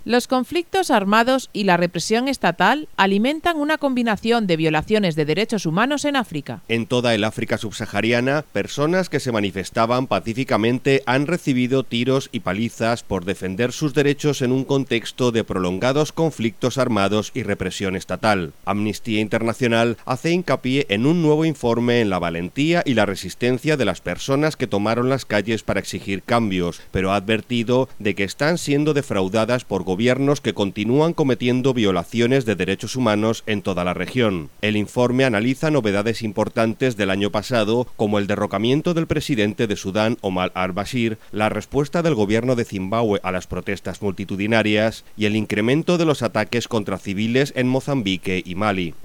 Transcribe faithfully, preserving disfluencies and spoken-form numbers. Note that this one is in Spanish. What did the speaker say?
Los conflictos armados y la represión estatal alimentan una combinación de violaciones de derechos humanos en África. En toda el África subsahariana, personas que se manifestaban pacíficamente han recibido tiros y palizas por defender sus derechos en un contexto de prolongados conflictos armados y represión estatal. Amnistía Internacional hace hincapié en un nuevo informe en la valentía y la resistencia de las personas que tomaron las calles para exigir cambios, pero ha advertido de que están siendo defraudadas por gobiernos que continúan cometiendo violaciones de derechos humanos en toda la región. El informe analiza novedades importantes del año pasado, como el derrocamiento del presidente de Sudán, Omar al-Bashir, la respuesta del gobierno de Zimbabue a las protestas multitudinarias y el incremento de los ataques contra civiles en Mozambique y Mali.